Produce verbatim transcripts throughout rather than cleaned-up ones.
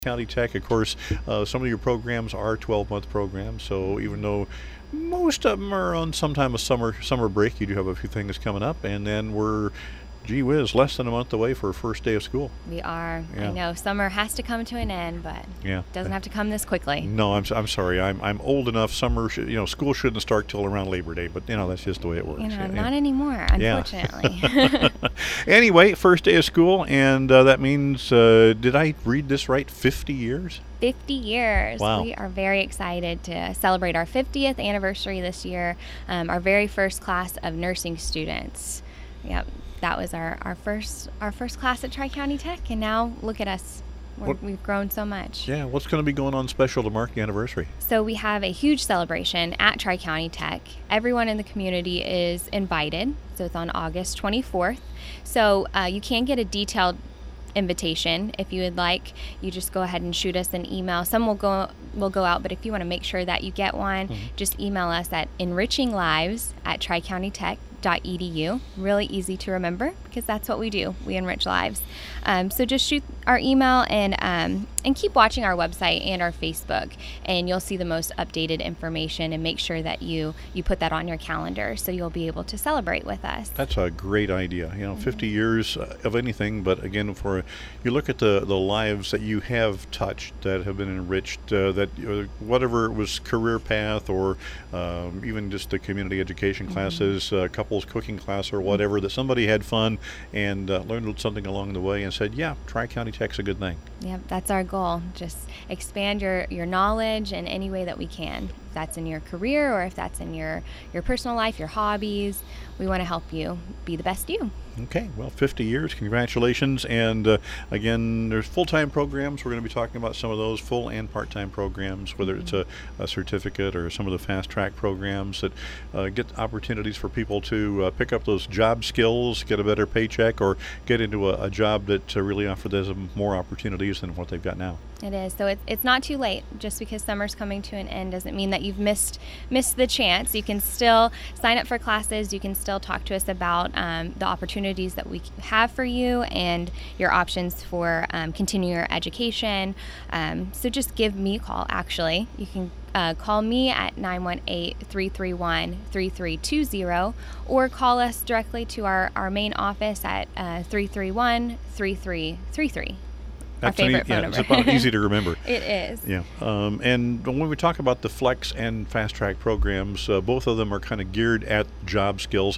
County Tech, of course, uh, some of your programs are twelve-month programs, so even though most of them are on some time of summer summer break, you do have a few things coming up, and then we're, gee whiz, less than a month away for our first day of school. We are. Yeah. I know summer has to come to an end, but Yeah. it doesn't have to come this quickly. No, I'm, s- I'm sorry. I'm I'm old enough. Summer, should, you know, school shouldn't start till around Labor Day, but you know that's just the way it works. You know, Yeah, not yeah. anymore, Yeah. unfortunately. Anyway, first day of school, and uh, that means, uh, did I read this right? fifty years? fifty years. Wow. We are very excited to celebrate our fiftieth anniversary this year. Um, our very first class of nursing students. Yep, that was our, our first our first class at Tri-County Tech, and now look at us. We're, What- we've grown so much. Yeah. What's going to be going on special to mark the anniversary? So we have a huge celebration at Tri-County Tech. Everyone in the community is invited. So it's on August twenty-fourth. So uh, you can get a detailed invitation if you would like. You just go ahead and shoot us an email. Some will go will go out, but if you want to make sure that you get one, Mhm. just email us at enriching lives at tri county tech dot e d u. Really easy to remember because that's what we do. We enrich lives. Um, so just shoot our email and um, and keep watching our website and our Facebook, and you'll see the most updated information. And make sure that you you put that on your calendar so you'll be able to celebrate with us. That's a great idea. You know, fifty years uh, of anything, but again, for you look at the the lives that you have touched, that have been enriched, uh, that uh, whatever it was, career path or um, even just the community education classes, uh, couples cooking class or whatever, that somebody had fun and uh, learned something along the way and said, yeah, Tri-County Tech's a good thing. Yep, that's our goal. Just expand your, your knowledge in any way that we can. If that's in your career or if that's in your, your personal life, your hobbies, we want to help you be the best you. Okay, well, fifty years, congratulations. And uh, again, there's full-time programs. We're going to be talking about some of those full and part-time programs, whether it's a, a certificate or some of the fast-track programs that uh, get opportunities for people to uh, pick up those job skills, get a better paycheck, or get into a, a job that uh, really offers them more opportunities than what they've got now. It is. So it's it's not too late. Just because summer's coming to an end doesn't mean that you've missed missed the chance. You can still sign up for classes. You can still talk to us about um, the opportunities that we have for you and your options for um, continuing your education. Um, so just give me a call, actually. You can uh, call me at nine one eight, three three one, three three two zero or call us directly to our, our main office at uh, three three one, three three three three. Our That's an e- favorite phone yeah, number. it's about easy to remember. It is. Yeah, um, and when we talk about the flex and fast track programs, uh, both of them are kind of geared at job skills.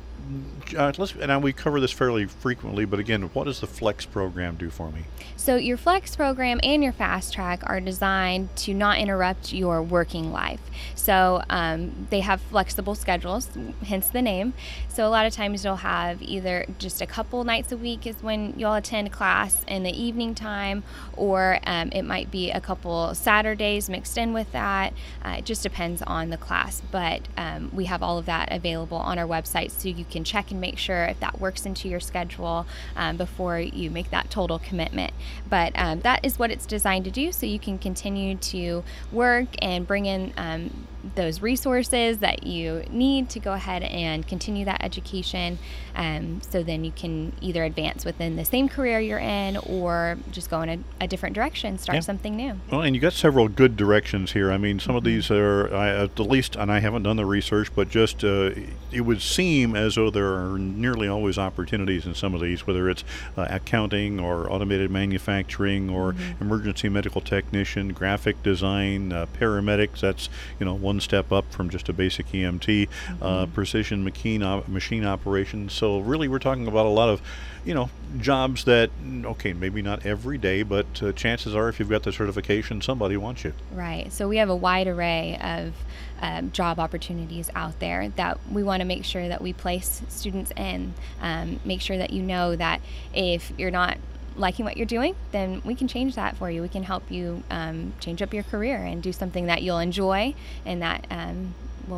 Uh, let's, and we cover this fairly frequently, but again, what does the flex program do for me? So your flex program and your fast track are designed to not interrupt your working life. So um, they have flexible schedules, hence the name. So a lot of times you'll have either just a couple nights a week is when you'll attend class in the evening time, or um, it might be a couple Saturdays mixed in with that. Uh, it just depends on the class, but um, we have all of that available on our website, so you can check and make sure if that works into your schedule um, before you make that total commitment. But um, that is what it's designed to do, so you can continue to work and bring in um, those resources that you need to go ahead and continue that education. Um, so then you can either advance within the same career you're in or just go in a, a different direction, start Yeah. something new. Well, and you got several good directions here. I mean, some of these are, I, at the least, and I haven't done the research, but just uh, it would seem as though there are nearly always opportunities in some of these, whether it's uh, accounting or automated manufacturing or Mhm. emergency medical technician, graphic design, uh, paramedics. That's, you know, one step up from just a basic E M T, uh, Mhm. precision machine, op- machine operations. So really, we're talking about a lot of, you know, jobs that, okay, maybe not every day, but uh, chances are if you've got the certification, somebody wants you. Right. So we have a wide array of um, job opportunities out there that we want to make sure that we place students in. Um, make sure that you know that if you're not liking what you're doing, then we can change that for you. We can help you um, change up your career and do something that you'll enjoy and that um, will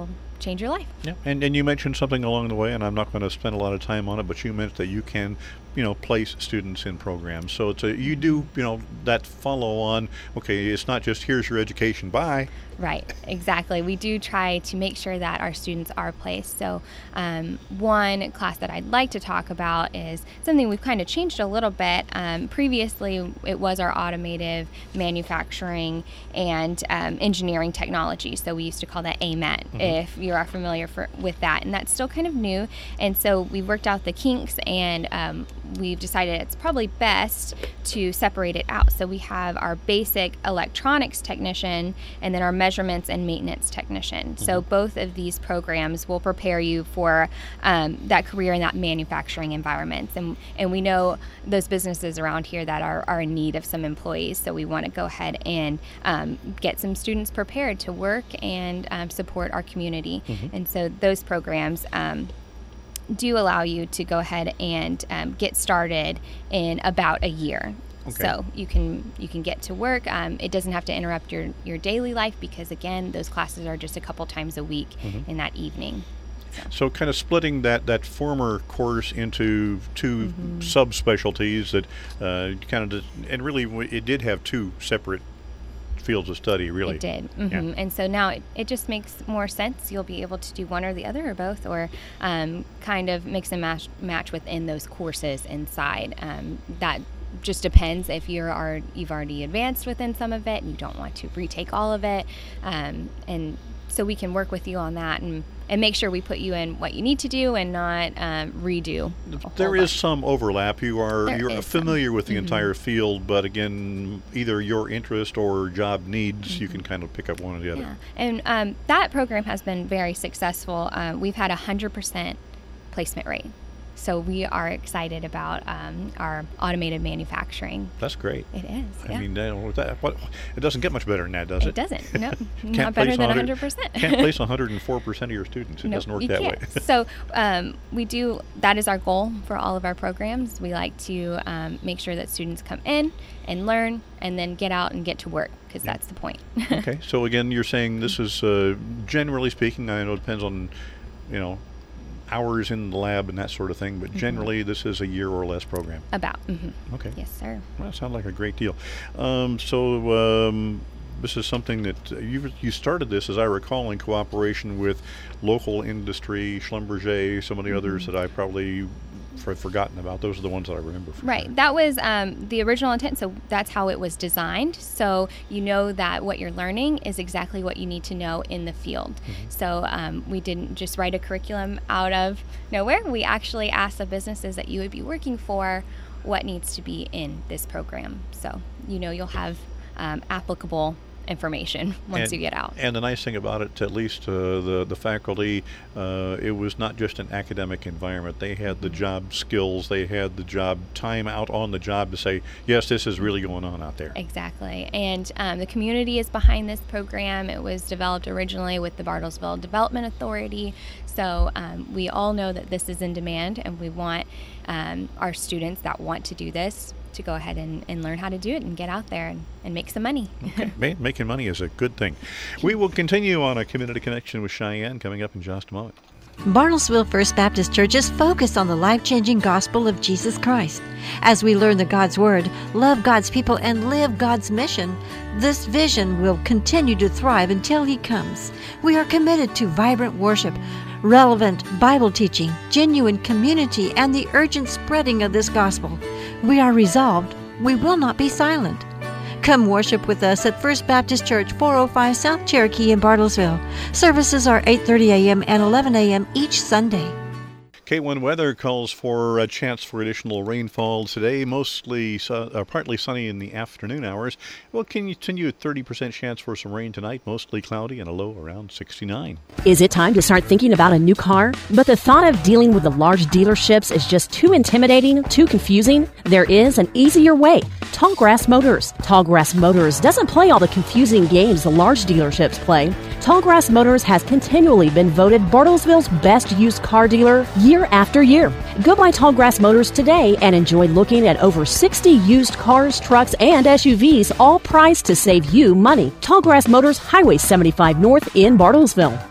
change your life. Yeah, and and you mentioned something along the way, and I'm not going to spend a lot of time on it, but you meant that you can, you know, place students in programs. So it's a, you do, you know, that follow on. Okay, it's not just here's your education, bye. Right, exactly. We do try to make sure that our students are placed. So um, one class that I'd like to talk about is something we've kind of changed a little bit. Um, previously, it was our automotive manufacturing and um, engineering technology. So we used to call that A M E T, mm-hmm. if you are familiar for, with that. And that's still kind of new. And so we worked out the kinks, and um, we've decided it's probably best to separate it out. So we have our basic electronics technician and then our measurements and maintenance technician. Mm-hmm. So both of these programs will prepare you for um, that career in that manufacturing environment. And and we know those businesses around here that are, are in need of some employees. So we want to go ahead and um, get some students prepared to work and um, support our community. Mm-hmm. And so those programs um, do allow you to go ahead and um, get started in about a year. Okay. So you can you can get to work. Um, it doesn't have to interrupt your, your daily life because, again, those classes are just a couple times a week mm-hmm. in that evening. So. so kind of splitting that, that former course into two mm-hmm. subspecialties that uh, kind of did, and really it did have two separate fields of study, really. It did. Mm-hmm. Yeah. And so now it, it just makes more sense. You'll be able to do one or the other or both, or um, kind of mix and match, match within those courses inside. Um, that just depends if you're are, you've already advanced within some of it and you don't want to retake all of it. Um, and so we can work with you on that and, and make sure we put you in what you need to do and not um, redo. There is some overlap. You are there you're familiar some. with the mm-hmm. entire field, but again, either your interest or job needs, mm-hmm. you can kind of pick up one or the other. Yeah. And um, that program has been very successful. Uh, we've had a one hundred percent placement rate. So we are excited about um, our automated manufacturing. That's great. It is. I yeah. mean, that, what, it doesn't get much better than that, does it? It doesn't. No, not better than one hundred percent. Can't place one hundred four percent of your students. It nope, doesn't work you that can't. way. So um, we do. That is our goal for all of our programs. We like to um, make sure that students come in and learn, and then get out and get to work, because yeah. that's the point. Okay. So again, you're saying this is uh, generally speaking. I know it depends on, you know, hours in the lab and that sort of thing, but mm-hmm. generally this is a year or less program. About. Mm-hmm. Okay. Yes, sir. Well, that sounds like a great deal. Um, so um, this is something that uh, you you started this, as I recall, in cooperation with local industry, Schlumberger, some of the mm-hmm. others that I probably have forgotten about. Those are the ones that I remember. For right. sure. That was um, the original intent. So that's how it was designed. So you know that what you're learning is exactly what you need to know in the field. Mm-hmm. So um, we didn't just write a curriculum out of nowhere. We actually asked the businesses that you would be working for what needs to be in this program. So you know you'll have um, applicable information once and, you get out. And the nice thing about it, at least uh, the the faculty, uh, it was not just an academic environment. They had the job skills, they had the job time out on the job to say, yes, this is really going on out there. Exactly. And um, the community is behind this program. It was developed originally with the Bartlesville Development Authority. So um, we all know that this is in demand, and we want um, our students that want to do this to go ahead and, and learn how to do it and get out there and, and make some money. Okay. Making money is a good thing. We will continue on a Community Connection with Cheyenne coming up in just a moment. Bartlesville First Baptist Church is focused on the life-changing gospel of Jesus Christ. As we learn the God's Word, love God's people, and live God's mission, this vision will continue to thrive until He comes. We are committed to vibrant worship, relevant Bible teaching, genuine community, and the urgent spreading of this gospel. We are resolved. We will not be silent. Come worship with us at First Baptist Church, four oh five South Cherokee in Bartlesville. Services are eight thirty a.m. and eleven a.m. each Sunday. K one Weather calls for a chance for additional rainfall today, mostly su- uh, partly sunny in the afternoon hours. We'll continue at thirty percent chance for some rain tonight, mostly cloudy and a low around sixty-nine. Is it time to start thinking about a new car? But the thought of dealing with the large dealerships is just too intimidating, too confusing? There is an easier way. Tallgrass Motors. Tallgrass Motors doesn't play all the confusing games the large dealerships play. Tallgrass Motors has continually been voted Bartlesville's best used car dealer year after year. Go by Tallgrass Motors today and enjoy looking at over sixty used cars, trucks, and S U Vs, all priced to save you money. Tallgrass Motors, Highway seventy-five North in Bartlesville.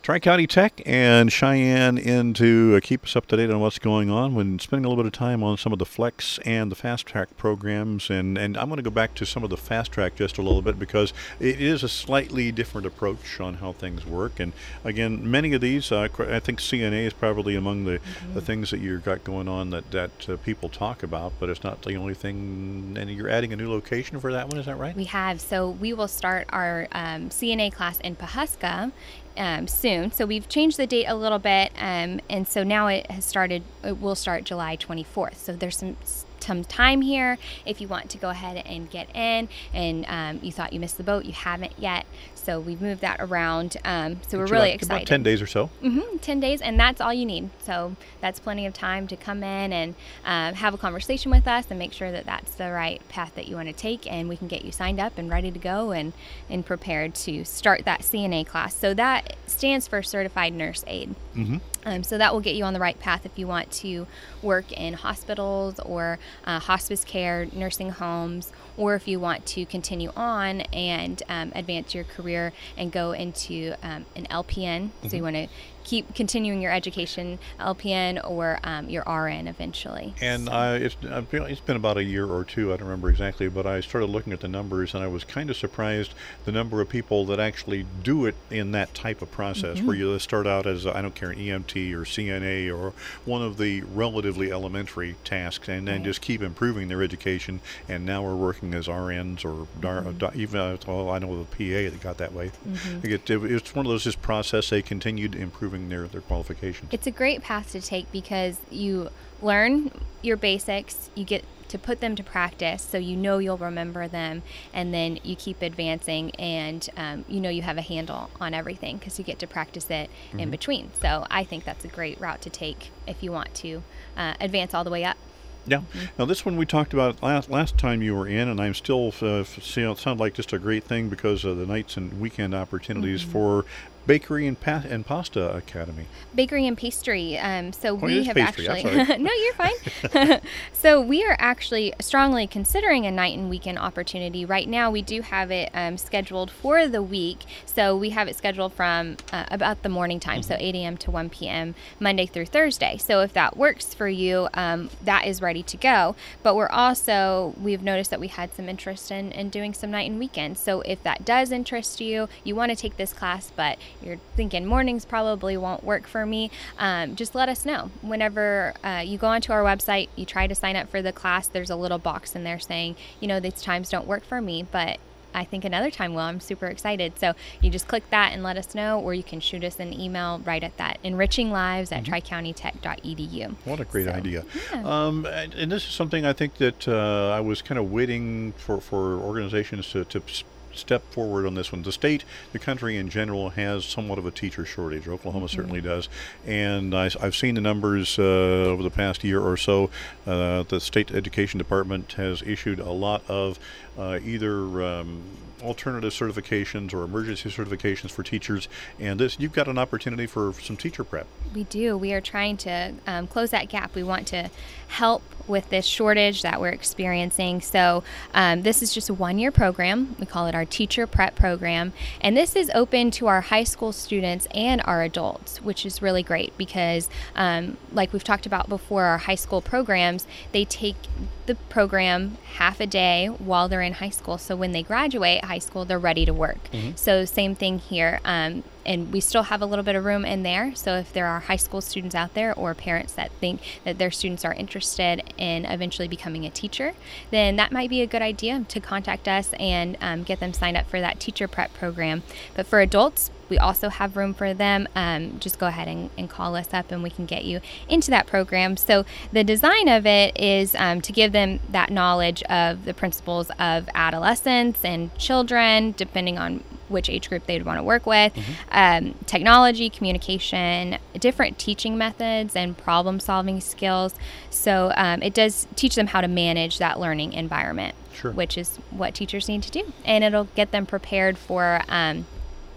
Tri-County Tech and Cheyenne in to uh, keep us up to date on what's going on when spending a little bit of time on some of the Flex and the Fast Track programs. And, and I'm going to go back to some of the Fast Track just a little bit because it is a slightly different approach on how things work. And again, many of these, uh, I think C N A is probably among the, mm-hmm. the things that you've got going on that, that uh, people talk about, but it's not the only thing. And you're adding a new location for that one, is that right? We have. So we will start our um, C N A class in Pawhuska Um, soon. So we've changed the date a little bit, um, and so now it has started, it will start July twenty-fourth. So there's some some time here if you want to go ahead and get in, and um, you thought you missed the boat, you haven't yet. So we've moved that around. Um, so we're But really like excited. About ten days or so. Mm-hmm, ten days, and that's all you need. So that's plenty of time to come in and um, have a conversation with us and make sure that that's the right path that you want to take, and we can get you signed up and ready to go and, and prepared to start that C N A class. So that stands for Certified Nurse Aide. Mm-hmm. Um, so that will get you on the right path if you want to work in hospitals or uh, hospice care, nursing homes, or if you want to continue on and um, advance your career and go into um, an L P N. Mm-hmm. So you want to keep continuing your education, L P N or um, your R N eventually. And so. I, it's, it's been about a year or two, I don't remember exactly, but I started looking at the numbers and I was kind of surprised the number of people that actually do it in that type of process, mm-hmm. where you start out as, I don't care, an E M T or C N A or one of the relatively elementary tasks, and then right. just keep improving their education, and now we're working as R Ns or mm-hmm. dar- even, uh, well, I know the P A that got that way. Mm-hmm. It, it's one of those just process they continued improving Their, their qualifications. It's a great path to take because you learn your basics, you get to put them to practice so you know you'll remember them, and then you keep advancing and um, you know you have a handle on everything because you get to practice it mm-hmm. in between. So I think that's a great route to take if you want to uh, advance all the way up. Yeah. Mm-hmm. Now this one we talked about last last time you were in, and I'm still uh, see it sounds like just a great thing because of the nights and weekend opportunities mm-hmm. for Bakery and, pa- and Pasta Academy. Bakery and Pastry. Um, so oh, we have pastry. actually. No, you're fine. So we are actually strongly considering a night and weekend opportunity. Right now, we do have it um, scheduled for the week. So we have it scheduled from uh, about the morning time, mm-hmm. so eight a.m. to one p.m. Monday through Thursday. So if that works for you, um, that is ready to go. But we're also, we've noticed that we had some interest in, in doing some night and weekends. So if that does interest you, you want to take this class, but you're thinking mornings probably won't work for me, um, just let us know. Whenever uh, you go onto our website, you try to sign up for the class, there's a little box in there saying, you know, these times don't work for me, but I think another time will. I'm super excited. So you just click that and let us know, or you can shoot us an email right at that, enriching lives at mm-hmm. tri county tech dot e d u. What a great so, idea. Yeah. Um, and, and this is something I think that uh, I was kind of waiting for, for organizations to, to step forward on this one. The state, the country in general, has somewhat of a teacher shortage. Oklahoma mm-hmm. certainly does. And I, I've seen the numbers uh, over the past year or so. Uh, the state education department has issued a lot of uh, either um, alternative certifications or emergency certifications for teachers, and this you've got an opportunity for some teacher prep. We do. We are trying to um, close that gap. We want to help with this shortage that we're experiencing. So um, this is just a one-year program. We call it our teacher prep program, and this is open to our high school students and our adults, which is really great because um, like we've talked about before, our high school programs, they take the program half a day while they're in high school. So when they graduate high school, they're ready to work. Mm-hmm. So same thing here. Um, and we still have a little bit of room in there. So if there are high school students out there or parents that think that their students are interested in eventually becoming a teacher, then that might be a good idea to contact us and um, get them signed up for that teacher prep program. But for adults, we also have room for them. Um, just go ahead and, and call us up and we can get you into that program. So the design of it is um, to give them that knowledge of the principles of adolescence and children, depending on which age group they'd want to work with, mm-hmm. um, technology, communication, different teaching methods, and problem-solving skills. So um, it does teach them how to manage that learning environment, sure. which is what teachers need to do. And it'll get them prepared for um,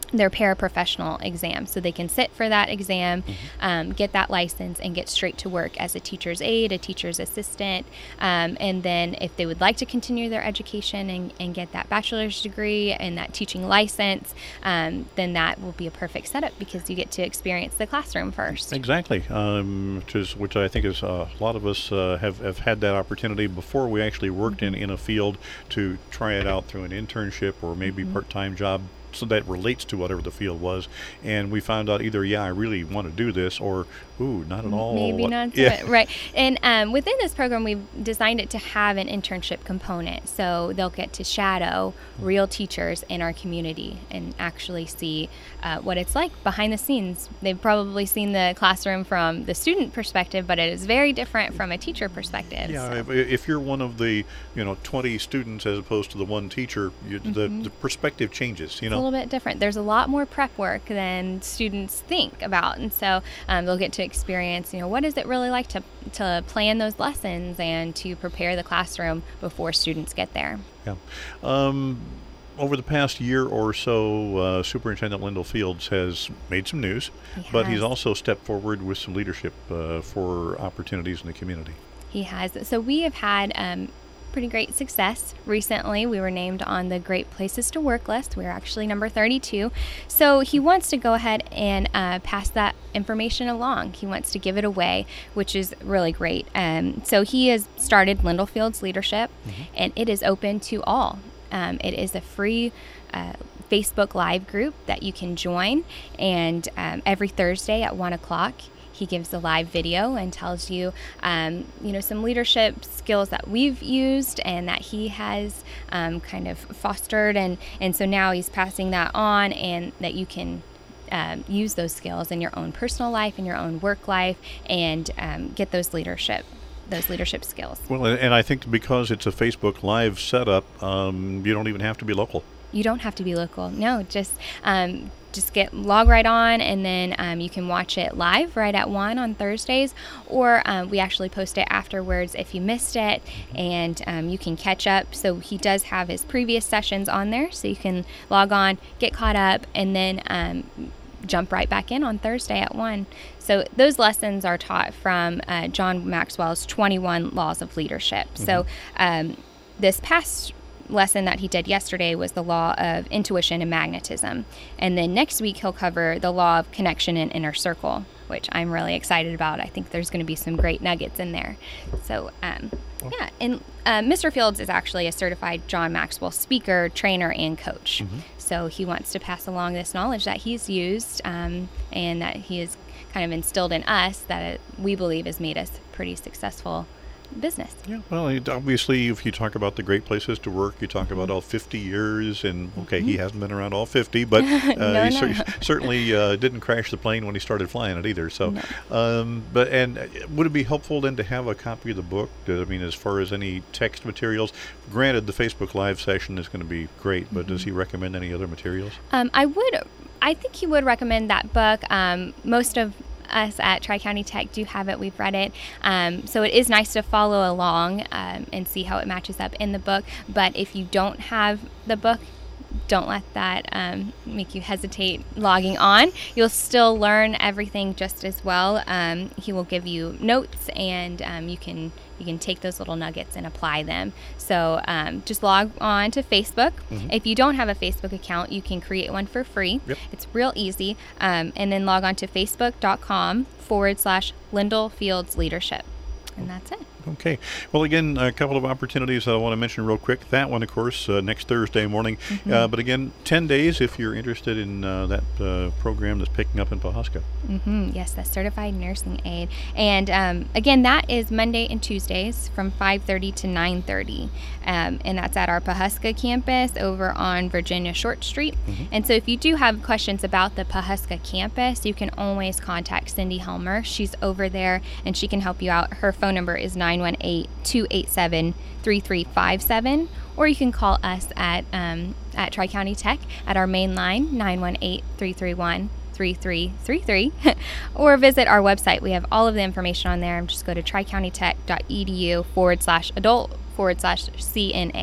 their paraprofessional exam, so they can sit for that exam, mm-hmm. um, get that license, and get straight to work as a teacher's aide, a teacher's assistant. Um, and then if they would like to continue their education and, and get that bachelor's degree and that teaching license, um, then that will be a perfect setup because you get to experience the classroom first. Exactly, um, which is which I think is uh, a lot of us uh, have, have had that opportunity before we actually worked mm-hmm. in, in a field to try it out through an internship or maybe mm-hmm. part-time job, so that relates to whatever the field was, and we found out either, yeah, I really want to do this, or, ooh, not at all. Maybe not do yeah. it, right. And um, within this program, we've designed it to have an internship component, so they'll get to shadow real teachers in our community and actually see uh, what it's like behind the scenes. They've probably seen the classroom from the student perspective, but it is very different from a teacher perspective. Yeah, so. if, if you're one of the, you know, twenty students as opposed to the one teacher, you, mm-hmm. the, the perspective changes, you know. A little bit different. There's a lot more prep work than students think about, and so um, they'll get to experience, you know, what is it really like to to plan those lessons and to prepare the classroom before students get there. Yeah. Um, over the past year or so, uh, Superintendent Lyndall Fields has made some news, he but has. he's also stepped forward with some leadership uh, for opportunities in the community. He has. So we have had um, pretty great success recently. We were named on the Great Places to Work list. We were actually number thirty-two. So he wants to go ahead and uh, pass that information along. He wants to give it away, which is really great. Um, so he has started Lyndall Fields Leadership, mm-hmm. and it is open to all. Um, it is a free uh, Facebook Live group that you can join, and um, every Thursday at one o'clock, he gives a live video and tells you, um, you know, some leadership skills that we've used and that he has um, kind of fostered, and, and so now he's passing that on, and that you can um, use those skills in your own personal life, in your own work life, and um, get those leadership those leadership skills. Well, and I think because it's a Facebook Live setup, um, you don't even have to be local. You don't have to be local. No, just um, just get log right on, and then um, you can watch it live right at one on Thursdays, or um, we actually post it afterwards if you missed it, and um, you can catch up. So he does have his previous sessions on there, so you can log on, get caught up, and then um, jump right back in on Thursday at one. So those lessons are taught from uh, John Maxwell's twenty-one Laws of Leadership. Mm-hmm. So um, this past lesson that he did yesterday was the law of intuition and magnetism. And then next week he'll cover the law of connection and inner circle, which I'm really excited about. I think there's going to be some great nuggets in there. So um, yeah, and uh, Mister Fields is actually a certified John Maxwell speaker, trainer, and coach. Mm-hmm. So he wants to pass along this knowledge that he's used um, and that he has kind of instilled in us, that it, we believe has made us pretty successful business. Yeah, well, it, obviously, if you talk about the Great Places to Work, you talk mm-hmm. about all fifty years, and okay, mm-hmm. he hasn't been around all fifty, but uh, no, he no. cer- certainly uh, didn't crash the plane when he started flying it either. So, no. um, but and would it be helpful then to have a copy of the book? I mean, as far as any text materials, granted, the Facebook Live session is going to be great, but mm-hmm. does he recommend any other materials? Um, I would, I think he would recommend that book. Um, most of us at Tri-County Tech do have it. We've read it. Um, so it is nice to follow along um, and see how it matches up in the book. But if you don't have the book, don't let that um, make you hesitate logging on. You'll still learn everything just as well. Um, he will give you notes, and um, you can you can take those little nuggets and apply them. So um, just log on to Facebook. Mm-hmm. If you don't have a Facebook account, you can create one for free. Yep. It's real easy. Um, and then log on to facebook.com forward slash Lyndall Fields Leadership. And that's it. Okay. Well, again, a couple of opportunities I want to mention real quick. That one, of course, uh, next Thursday morning. Mm-hmm. Uh, but again, ten days if you're interested in uh, that uh, program that's picking up in Pawhuska. Mm-hmm. Yes, that's Certified Nursing Aid. And um, again, that is Monday and Tuesdays from five thirty to nine thirty. Um, and that's at our Pawhuska campus over on Virginia Short Street. Mm-hmm. And so if you do have questions about the Pawhuska campus, you can always contact Cindy Helmer. She's over there, and she can help you out. Her phone number is nine one eight, two eight seven, three three five seven, or you can call us at um, at Tri-County Tech at our main line, nine one eight, three three one, three three three three, or visit our website. We have all of the information on there. Just go to tricountytech.edu forward slash adult forward slash CNA.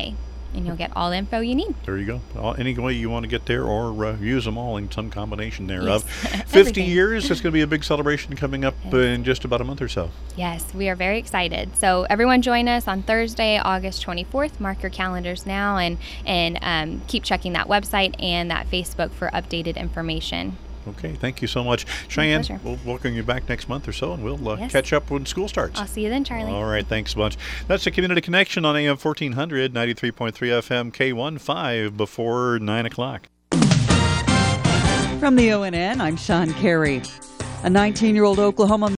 and you'll get all the info you need. There you go. All, any way you want to get there, or uh, use them all in some combination thereof. Yes. fifty years, it's going to be a big celebration coming up Yes. in just about a month or so. Yes, we are very excited. So everyone join us on Thursday, August twenty-fourth. Mark your calendars now, and, and um, keep checking that website and that Facebook for updated information. Okay, thank you so much. Cheyenne, pleasure. we'll welcome you back next month or so, and we'll uh, Yes. catch up when school starts. I'll see you then, Charlie. All right, thanks a bunch. That's the Community Connection on A M fourteen hundred, ninety-three point three F M, K one five before nine o'clock. From the O N N, I'm Sean Carey. A nineteen-year-old Oklahoma